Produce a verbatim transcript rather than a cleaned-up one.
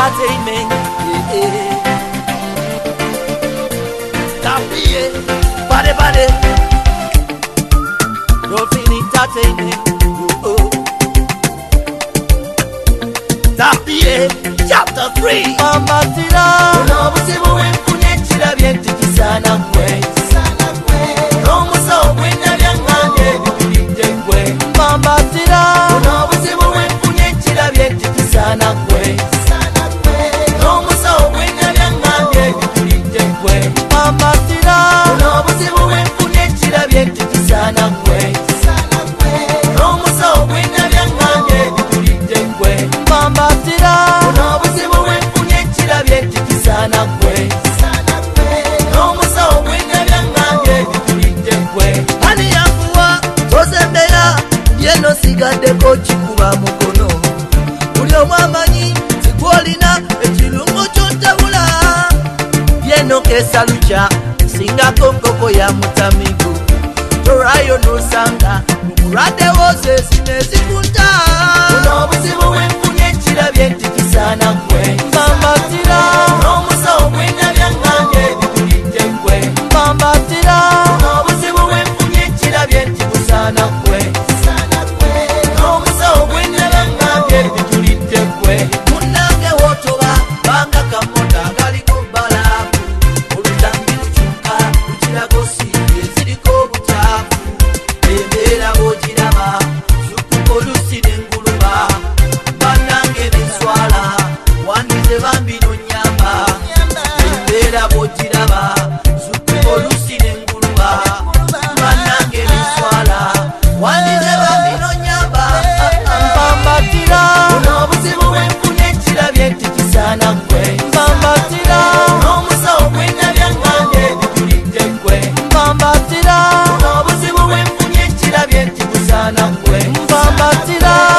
Entertainment. Yeah, yeah. Tapie, bade bade. Dolphin Entertainment. Oh. Tapie, chapter three. Mama tira. Uno busibu wenfunye chila bienti kisana kwe. Romo so wena byanganye bitulite kwe. Mama tira. Uno busibu wenfunye chila bienti kisana kwe. Romo so wena byanganye bitulite kwe. Mama tira. Uno busibu wenfunye chila bienti kisana kwe. Romo so wena byanganye bitulite kwe. Mama tira. Uno busibu wenfunye chila bienti kisana kwe. Romo so wena byanganye bitulite kwe. Ani yakuwa tozembera yeno sigaddeko kikuba mukono. Buli omu amanyi sigwolina ekirungo ky'otabula. Yeno kesa lucha singako nkoko ya mutamigo. Torayo nosanga mukulwadde wose sinezikunta. Buno obuzibu bwenfunye kirabye nti kisana kwe. Mama tira. N'omusawo gwena byangambye bitulidde kwe. Mama tira. Buno obuzibu bwenfunye kirabye nti busana kwe. N'omusawo gwena byangambye bitulidde kwe. Munnange wotoba banga kamoda galiko bbalaafu. Olutambi lukyuka lukirago siiri eziriko obutaafu. Embeera bw'ogiraba zukuko olusi n'enguluba. Bannange benswala wandize bambi nonyamba. Embeera bw'ogiraba zukuko olusi n'enguluba. Bannange benswala wandize bambi nonyamba. Mpambatira. Buno obuzibu bwenfunye kirabye nti kisana kwe. Mpambatira. N'omusawo gwena byangambye bitulidde kwe. Mpambatira. Buno obuzibu bwenfunye kirabye nti busana kwe. Mpambatira.